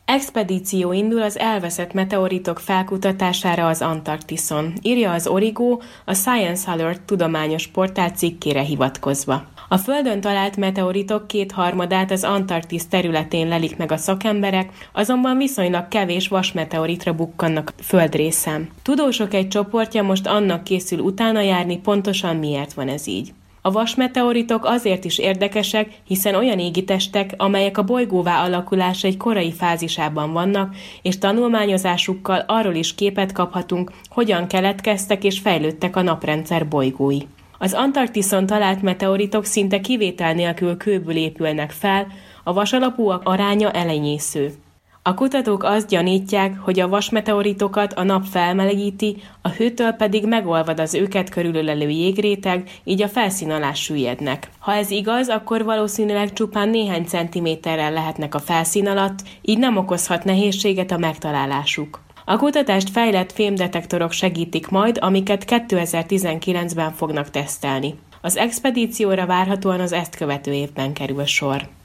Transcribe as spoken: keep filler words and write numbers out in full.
Expedíció indul az elveszett meteoritok felkutatására az Antarktiszon, írja az Origo a Science Alert tudományos portál cikkére hivatkozva. A Földön talált meteoritok kétharmadát az Antarktisz területén lelik meg a szakemberek, azonban viszonylag kevés vasmeteoritra bukkannak földrészen. Tudósok egy csoportja most annak készül utána járni, pontosan miért van ez így. A vasmeteoritok azért is érdekesek, hiszen olyan égitestek, amelyek a bolygóvá alakulása egy korai fázisában vannak, és tanulmányozásukkal arról is képet kaphatunk, hogyan keletkeztek és fejlődtek a naprendszer bolygói. Az Antarktiszon talált meteoritok szinte kivétel nélkül kőből épülnek fel, a vasalapúak aránya elenyésző. A kutatók azt gyanítják, hogy a vasmeteoritokat a nap felmelegíti, a hőtől pedig megolvad az őket körülölelő jégréteg, így a felszín alá süllyednek. Ha ez igaz, akkor valószínűleg csupán néhány centiméterrel lehetnek a felszín alatt, így nem okozhat nehézséget a megtalálásuk. A kutatást fejlett fémdetektorok segítik majd, amiket kétezer-tizenkilencben fognak tesztelni. Az expedícióra várhatóan az ezt követő évben kerül sor.